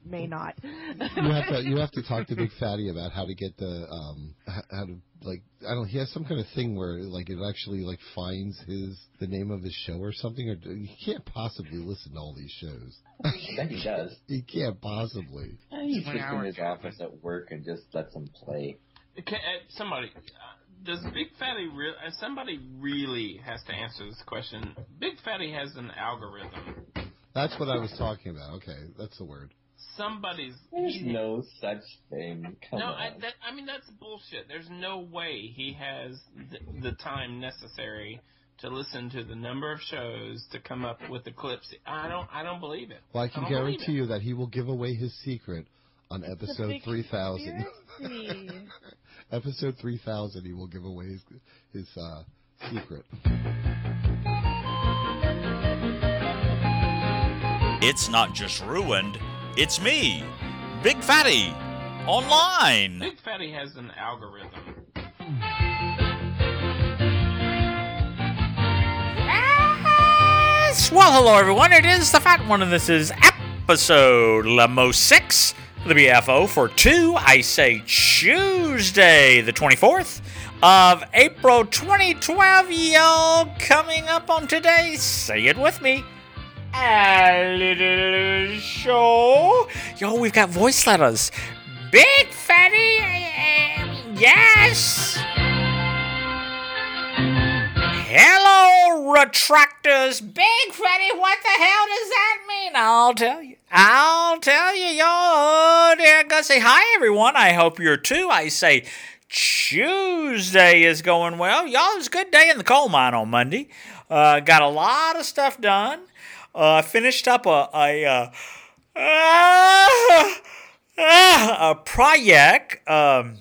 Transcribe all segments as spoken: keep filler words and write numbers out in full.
may not. You have to you have to talk to Big Fatty about how to get the um how to like I don't he has some kind of thing where like it actually like finds his the name of his show or something, or he can't possibly listen to all these shows. I bet he does. He can't possibly. He sits in his office at work and just lets them play. Can, uh, somebody, uh, does Big Fatty really? Uh, somebody really has to answer this question. Big Fatty has an algorithm. That's what I was talking about. Okay, that's the word. Somebody's. There's no such thing. Come no, on. I, that, I mean that's bullshit. There's no way he has the, the time necessary to listen to the number of shows to come up with the clips. I don't. I don't believe it. Well, I can I guarantee you that he will give away his secret on episode three thousand. Episode three thousand, he will give away his, his uh, secret. It's not just ruined, it's me, Big Fatty, online. Big Fatty has an algorithm. Yes! Well, hello everyone, it is the Fat One, and this is episode Lemo six. The B F O for two, I say Tuesday, the twenty-fourth of April, twenty twelve, y'all. Coming up on today, say it with me, a little show. Yo, we've got voice letters. Big Fatty, uh, yes. Hello, retractors. Big Fatty, what the hell does that mean? I'll tell you. I'll tell you, y'all. Oh, dear God. Say hi, everyone. I hope you're too. I say Tuesday is going well. Y'all, it was a good day in the coal mine on Monday. Uh, got a lot of stuff done. Uh, finished up a a, uh, uh, uh, a project um,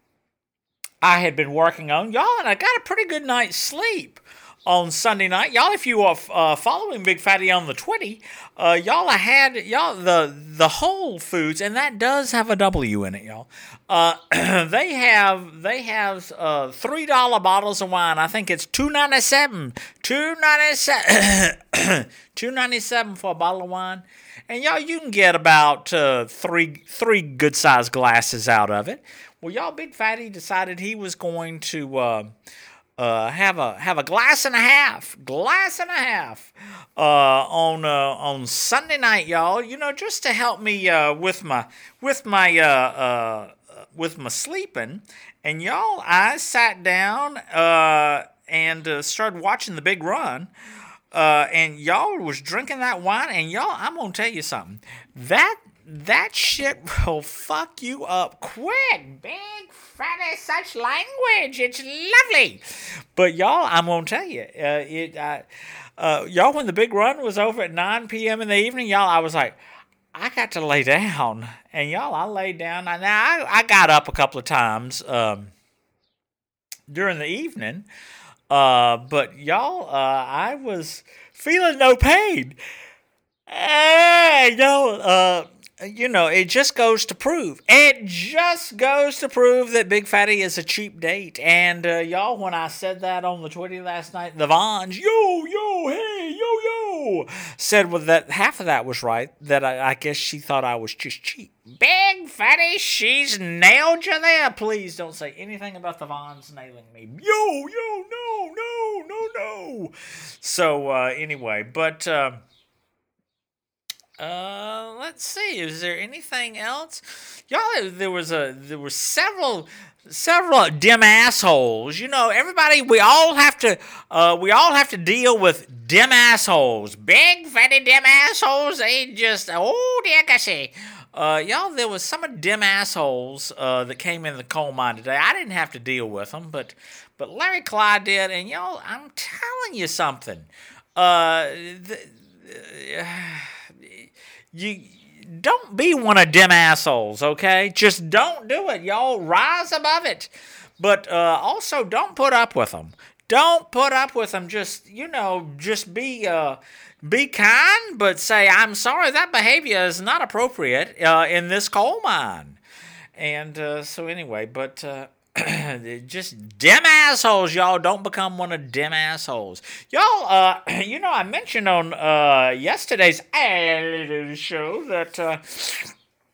I had been working on, y'all, and I got a pretty good night's sleep on Sunday night. Y'all, if you are uh, following Big Fatty on the Twitty, uh, y'all I had, y'all, the the Whole Foods, and that does have a W in it, y'all. Uh, they have, they have uh, three dollar bottles of wine. I think it's two ninety-seven. two ninety-seven. two ninety-seven for a bottle of wine. And y'all, you can get about uh, three, three good-sized glasses out of it. Well, y'all, Big Fatty decided he was going to... Uh, Uh, have a have a glass and a half, glass and a half, uh, on uh, on Sunday night, y'all. You know, just to help me uh, with my with my uh, uh, with my sleeping. And y'all, I sat down uh, and uh, started watching The Big Run. Uh, and y'all was drinking that wine. And y'all, I'm gonna tell you something. That that shit will fuck you up quick, Big Fatty. Such language, it's lovely. But y'all, I'm gonna tell you, uh, it, uh, uh, y'all, when The Big Run was over at nine p.m. in the evening, y'all, I was like, I got to lay down, and y'all, I laid down. Now, I, I got up a couple of times um, during the evening, uh, but y'all, uh, I was feeling no pain. Hey, y'all, uh. You know, it just goes to prove. It just goes to prove that Big Fatty is a cheap date. And, uh, y'all, when I said that on the Twitty last night, the Vons, yo, yo, hey, yo, yo, said well, that half of that was right, that I, I guess she thought I was just cheap. Big Fatty, she's nailed you there. Please don't say anything about the Vons nailing me. Yo, yo, no, no, no, no. So, uh, anyway, but... Uh, Uh, let's see. Is there anything else? Y'all, there was a there were several several dim assholes. You know, everybody. We all have to. Uh, we all have to deal with dim assholes. Big fatty dim assholes. They just oh dear gossy. Uh, y'all, there was some of dim assholes uh, that came in the coal mine today. I didn't have to deal with them, but but Larry Clyde did. And y'all, I'm telling you something. Uh. The, uh You don't be one of them assholes, okay? Just don't do it, y'all. Rise above it. But uh, also, don't put up with them. Don't put up with them. Just, you know, just be uh, be kind, but say, I'm sorry, that behavior is not appropriate uh, in this coal mine. And uh, so anyway, but... Uh, just dim assholes, y'all. Don't become one of dim assholes. Y'all, uh, you know, I mentioned on uh, yesterday's show that uh,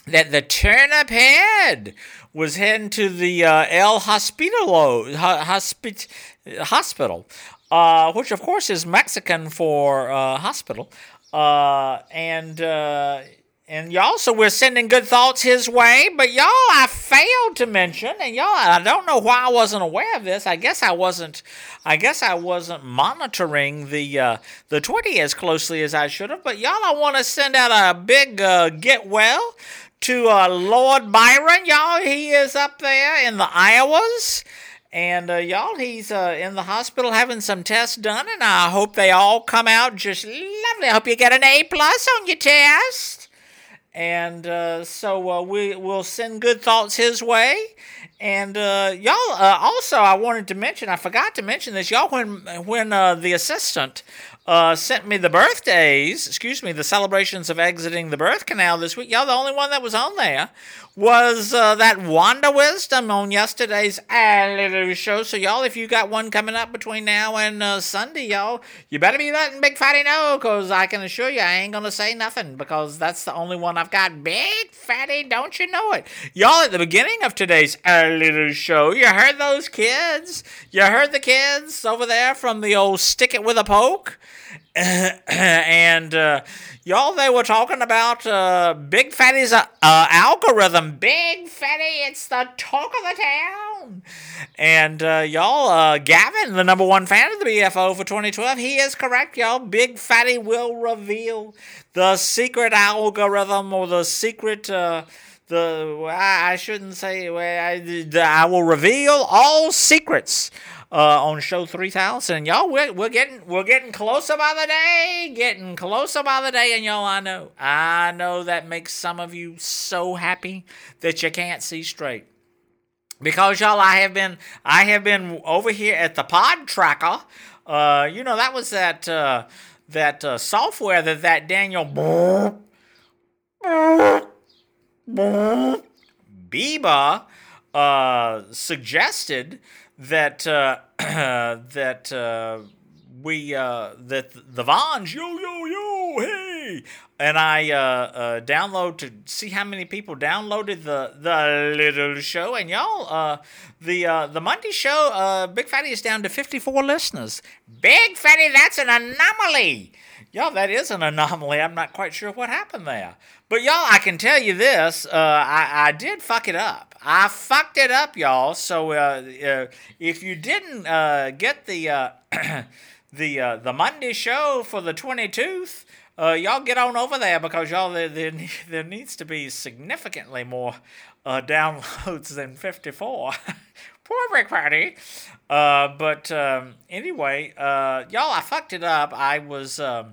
that the turnip head was heading to the uh, El Hospitalo, hospit, hospital, uh, which of course is Mexican for uh, hospital. Uh, and uh, and y'all, so we're sending good thoughts his way. But y'all, I failed to mention, and y'all, I don't know why I wasn't aware of this. I guess I wasn't. I guess I wasn't monitoring the uh, the Twitter as closely as I should have. But y'all, I want to send out a big uh, get well to uh, Lord Byron. Y'all, he is up there in the Iowas. And, uh, y'all, he's uh, in the hospital having some tests done, and I hope they all come out just lovely. I hope you get an A plus on your test. And uh, so uh, we, we'll send good thoughts his way. And, uh, y'all, uh, also, I wanted to mention, I forgot to mention this, y'all, when, when uh, the assistant uh, sent me the birthdays, excuse me, the celebrations of exiting the birth canal this week, y'all, the only one that was on there was uh, that Wanda Wisdom on yesterday's Little Show. So, y'all, if you got one coming up between now and uh, Sunday, y'all, you better be letting Big Fatty know, because I can assure you I ain't going to say nothing, because that's the only one I've got. Big Fatty, don't you know it? Y'all, at the beginning of today's Little Show, you heard those kids? You heard the kids over there from the old Stick It With a Poke? and uh, y'all, they were talking about uh, Big Fatty's uh, uh, algorithm. Big Fatty, it's the talk of the town. And uh, y'all, uh, Gavin, the number one fan of the B F O for twenty twelve, he is correct, y'all. Big Fatty will reveal the secret algorithm, or the secret... Uh, The I, I shouldn't say I, I, I will reveal all secrets uh, on show three thousand. Y'all, we're, we're getting we're getting closer by the day, getting closer by the day, and y'all, I know I know that makes some of you so happy that you can't see straight. Because y'all, I have been I have been over here at the Pod Tracker. Uh, you know, that was that uh, that uh, software that that Daniel Biba uh, suggested that uh, that uh, we uh, that the Vons yo yo yo hey, and I uh, uh, download to see how many people downloaded the the little show, and y'all uh, the uh, the Monday show uh, Big Fatty is down to fifty-four listeners. Big Fatty, that's an anomaly. Y'all, that is an anomaly. I'm not quite sure what happened there. But, y'all, I can tell you this. Uh, I, I did fuck it up. I fucked it up, y'all. So, uh, uh, if you didn't uh, get the uh, the uh, the Monday show for the twenty-tooth, uh, y'all get on over there, because, y'all, there, there, there needs to be significantly more uh, downloads than fifty-four. Poor Big Fatty. Uh, but um, anyway, uh, y'all, I fucked it up. I was um,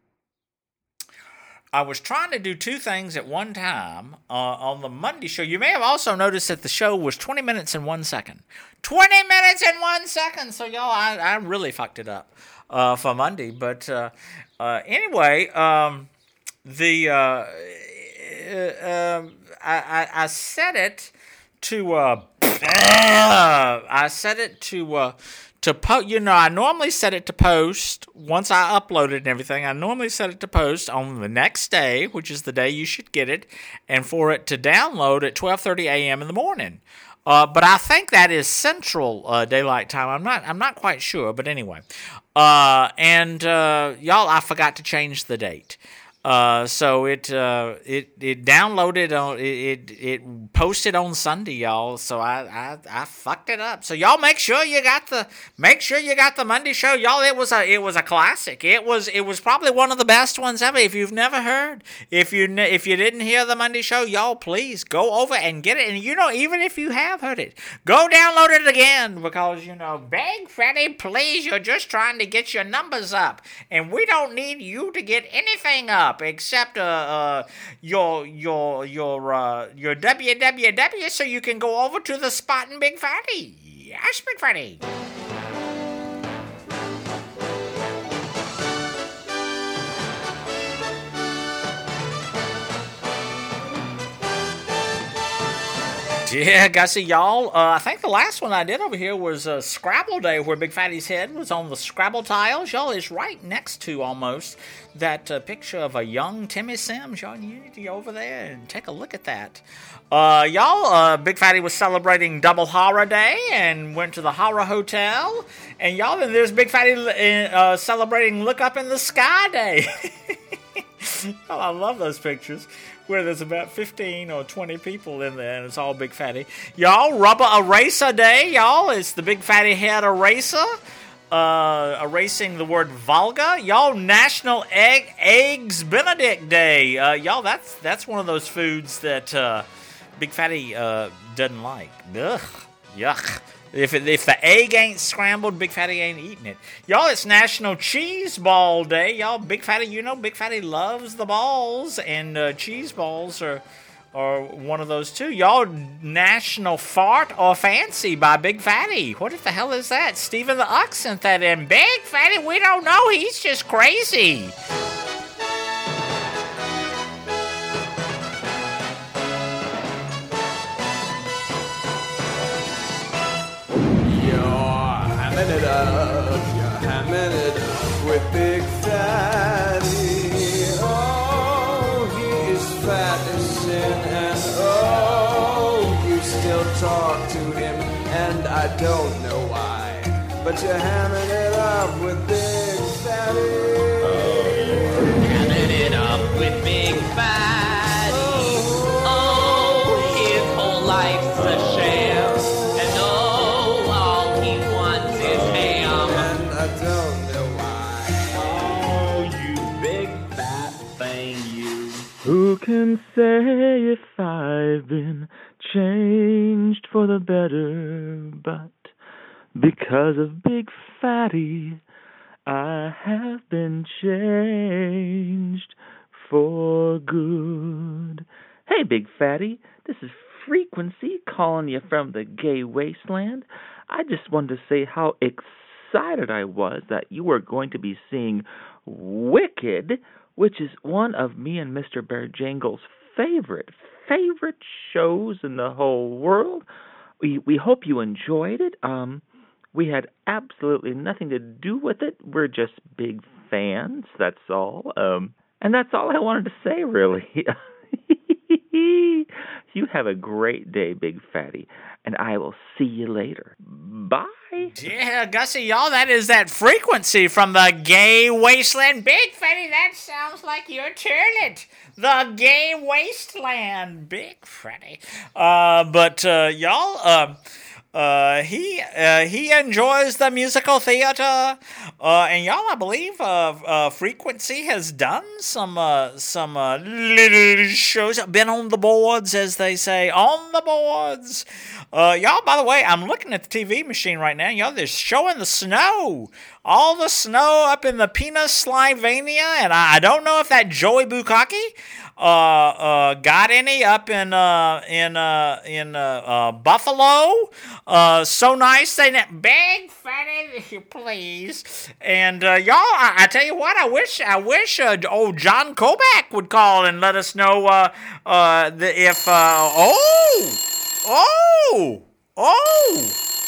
I was trying to do two things at one time uh, on the Monday show. You may have also noticed that the show was twenty minutes and one second. twenty minutes and one second. So, y'all, I, I really fucked it up uh, for Monday. But uh, uh, anyway, um, the uh, uh, uh, I, I, I set it to uh, I set it to uh, to post. You know, I normally set it to post once I upload it and everything. I normally set it to post on the next day, which is the day you should get it, and for it to download at twelve thirty a.m. in the morning. Uh, but I think that is Central uh, Daylight Time. I'm not. I'm not quite sure, but anyway. Uh, and uh, y'all, I forgot to change the date. Uh, so it uh, it it downloaded on it, it it posted on Sunday, y'all. So I, I I fucked it up. So y'all make sure you got the make sure you got the Monday show, y'all. It was a it was a classic. It was it was probably one of the best ones ever. If you've never heard, if you ne- if you didn't hear the Monday show, y'all, please go over and get it. And you know, even if you have heard it, go download it again, because you know, Big Fatty, please, you're just trying to get your numbers up, and we don't need you to get anything up except uh, uh your your your uh your W W W, so you can go over to the spot in Big Fatty. Yes, Big Fatty. Yeah, Gussie, y'all. Uh, I think the last one I did over here was uh, Scrabble Day, where Big Fatty's head was on the Scrabble tiles. Y'all, is right next to almost that uh, picture of a young Timmy Sims. Y'all, you need to go over there and take a look at that. Uh, y'all, uh, Big Fatty was celebrating Double Horror Day and went to the Horror Hotel. And y'all, then there's Big Fatty uh, celebrating Look Up in the Sky Day. Oh, I love those pictures where there's about fifteen or twenty people in there, and it's all Big Fatty. Y'all, Rubber Eraser Day, y'all. It's the Big Fatty Head Eraser. Uh, erasing the word vulgar. Y'all, National Egg Eggs Benedict Day. Uh, y'all, that's that's one of those foods that uh, Big Fatty uh, doesn't like. Ugh, yuck. If it, if the egg ain't scrambled, Big Fatty ain't eating it. Y'all, it's National Cheese Ball Day. Y'all, Big Fatty, you know, Big Fatty loves the balls, and uh, cheese balls are are one of those too. Y'all, National Fart or Fancy by Big Fatty. What the hell is that? Stephen the Uck sent that in. Big Fatty, we don't know. He's just crazy. Hamming it up, you're hamming it up with Big Fatty. Oh, he is fat as sin, and oh, you still talk to him, and I don't know why, but you're hamming it up with Big Fatty. Oh, hamming it up with Big Fatty. Oh, his whole life's a sham. Who can say if I've been changed for the better, but because of Big Fatty, I have been changed for good. Hey, Big Fatty, this is Frequency calling you from the gay wasteland. I just wanted to say how excited I was that you were going to be seeing Wicked, which is one of me and Mister Bearjangle's favorite, favorite shows in the whole world. We we hope you enjoyed it. Um, we had absolutely nothing to do with it. We're just big fans, that's all. Um, and that's all I wanted to say, really. You have a great day, Big Fatty, and I will see you later. Bye. Yeah, Gussie, y'all, that is that Frequency from the gay wasteland. Big Fatty, that sounds like your turlet. The gay wasteland. Big Fatty. Uh, but, uh, y'all, uh, Uh, he uh, he enjoys the musical theater, uh, and y'all, I believe, uh, uh, Frequency has done some uh, some uh, little shows. Been on the boards, as they say, on the boards. Uh, y'all, by the way, I'm looking at the T V machine right now. Y'all, they're showing the snow, all the snow up in the Pennsylvania, and I, I don't know if that Joey Bukaki uh uh got any up in uh in uh in uh, uh Buffalo. Uh so nice. They ne- Big Fatty, please. And uh y'all, I, I tell you what, I wish I wish uh, old John Kovac would call and let us know uh uh the, if uh oh oh oh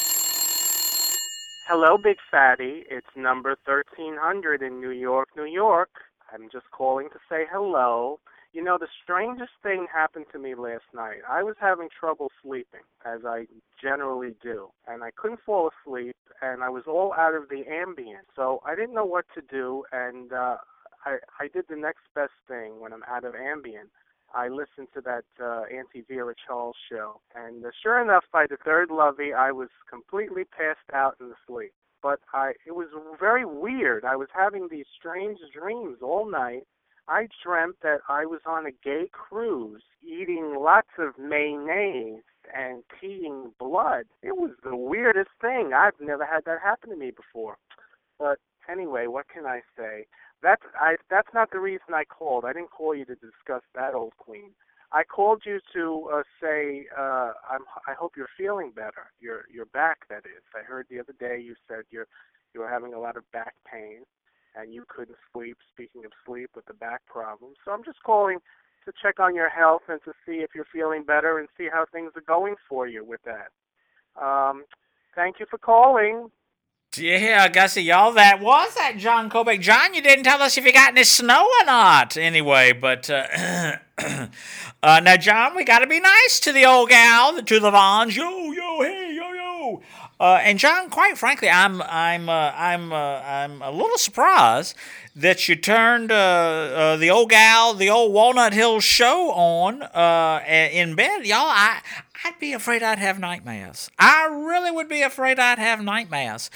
Hello, Big Fatty. It's number thirteen hundred in New York, New York. I'm just calling to say hello. You know, the strangest thing happened to me last night. I was having trouble sleeping, as I generally do, and I couldn't fall asleep, and I was all out of the Ambien. So I didn't know what to do, and uh, I, I did the next best thing when I'm out of Ambien. I listened to that uh, Auntie Vera Charles show, and uh, sure enough, by the third lovey, I was completely passed out in the sleep. But I, it was very weird. I was having these strange dreams all night. I dreamt that I was on a gay cruise eating lots of mayonnaise and peeing blood. It was the weirdest thing. I've never had that happen to me before. But anyway, what can I say? That's I. That's not the reason I called. I didn't call you to discuss that, old queen. I called you to uh, say uh, I'm, I hope you're feeling better. Your your back, that is. I heard the other day you said you're you were having a lot of back pain and you couldn't sleep. Speaking of sleep, with the back problem, so I'm just calling to to check on your health and to see if you're feeling better and see how things are going for you with that. Um, thank you for calling. Yeah, Gussie, y'all, that was that John Kobeck. John, you didn't tell us if you got any snow or not, anyway, but, uh, uh now, John, we gotta be nice to the old gal, to the Vons. Yo, yo, hey, yo, yo. Uh, and John, quite frankly, I'm, I'm, uh, I'm, uh, I'm a little surprised that you turned, uh, uh, the old gal, the old Walnut Hills show on, uh, in bed. Y'all, I, I'd be afraid I'd have nightmares. I really would be afraid I'd have nightmares.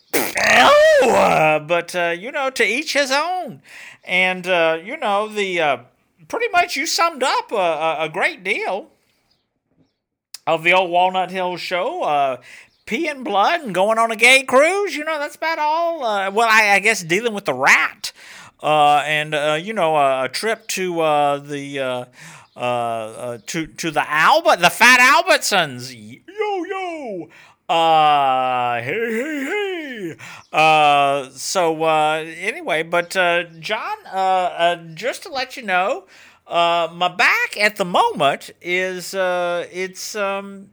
Uh, but, uh, you know, to each his own. And, uh, you know, the uh, pretty much you summed up a, a, a great deal of the old Walnut Hills show. Uh, peeing blood and going on a gay cruise, you know, that's about all. Uh, well, I, I guess dealing with the rat. Uh, and, uh, you know, a, a trip to uh, the... Uh, uh, uh, to to the Albert, the Fat Albertsons. Yo, yo. Uh, hey, hey, hey. Uh, so, uh, anyway, but, uh, John, uh, uh, just to let you know, uh, my back at the moment is, uh, it's, um,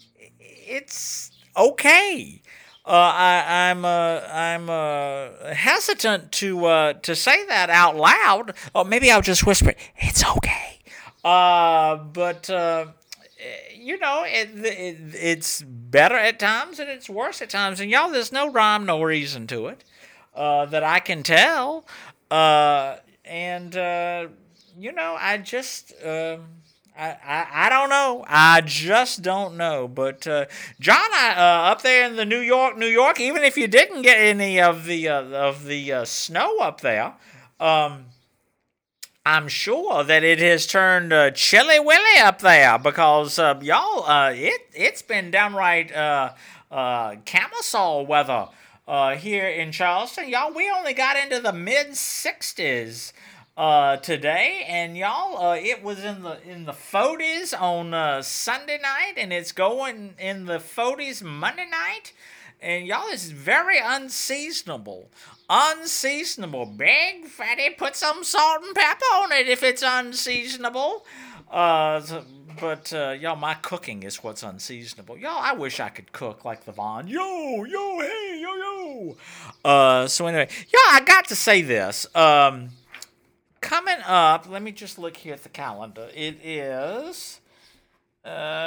it's okay. Uh, I, I'm, uh, I'm, uh, hesitant to, uh, to say that out loud. Or maybe I'll just whisper it. It's okay. Uh, but, uh, you know, it, it it's better at times and it's worse at times. And y'all, there's no rhyme, no reason to it uh, that I can tell. Uh, and, uh, you know, I just, uh, I, I I don't know. I just don't know. But, uh, John, I, uh, up there in the New York, New York, even if you didn't get any of the, uh, of the uh, snow up there, um, I'm sure that it has turned uh, chilly willy up there because uh, y'all, uh, it it's been downright uh, uh, camisole weather uh, here in Charleston. Y'all, we only got into the mid sixties uh, today, and y'all, uh, it was in the in the forties on uh, Sunday night, and it's going in the forties Monday night. And y'all, it's very unseasonable. Unseasonable. Big Fatty, put some salt and pepper on it if it's unseasonable. Uh, but, uh, y'all, my cooking is what's unseasonable. Y'all, I wish I could cook like the Vaughn. Yo, yo, hey, yo, yo. Uh, so anyway, y'all, I got to say this. Um, coming up, let me just look here at the calendar. It is... Uh,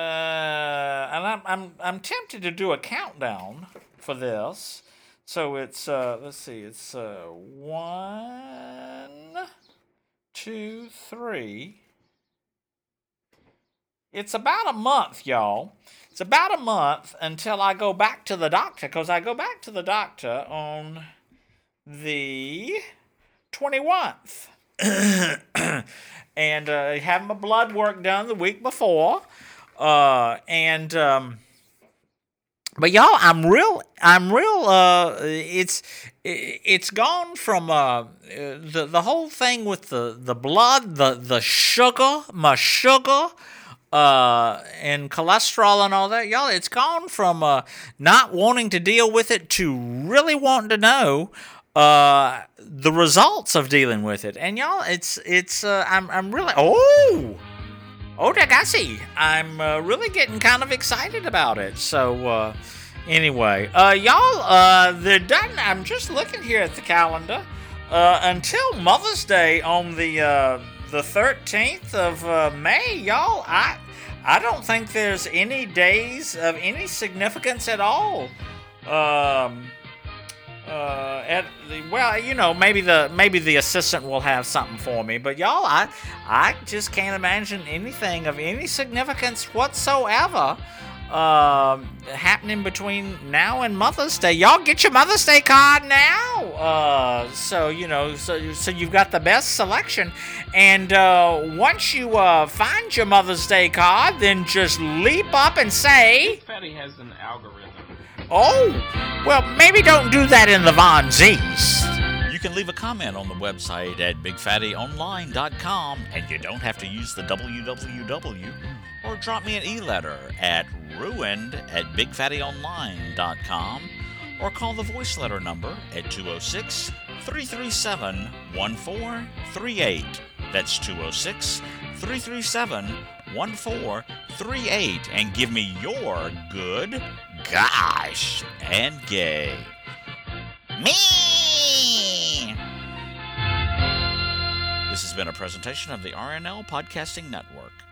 and I'm I'm I'm tempted to do a countdown for this. So it's uh let's see, it's uh one, two, three. It's about a month, y'all. It's about a month until I go back to the doctor, because I go back to the doctor on the twenty-first. And uh, have my blood work done the week before. Uh, and, um, but y'all, I'm real, I'm real, uh, it's, it's gone from, uh, the, the whole thing with the, the blood, the, the sugar, my sugar, uh, and cholesterol and all that. Y'all, it's gone from, uh, not wanting to deal with it to really wanting to know, uh, the results of dealing with it. And y'all, it's, it's, uh, I'm, I'm really, oh, oh, Dagasi, I'm uh, really getting kind of excited about it. So, uh, anyway, uh, y'all, uh, they're done. I'm just looking here at the calendar. Uh, until Mother's Day on the, uh, the thirteenth of uh, May, y'all, I, I don't think there's any days of any significance at all. Um, Uh, at the, well, you know, maybe the maybe the assistant will have something for me, but y'all, I I just can't imagine anything of any significance whatsoever um, happening between now and Mother's Day. Y'all get your Mother's Day card now. Uh, so you know, so so you've got the best selection, and uh, once you uh, find your Mother's Day card, then just leap up and say, Big Fatty has an algorithm. oh, well, maybe don't do that in the Von Z's. You can leave a comment on the website at big fatty online dot com, and you don't have to use the W W W, or drop me an e-letter at ruined at big fatty online dot com, or call the voice letter number at two oh six, three three seven, one four three eight. That's two oh six, three three seven, one four three eight and give me your good, gosh, and gay. Me! This has been a presentation of the R N L Podcasting Network.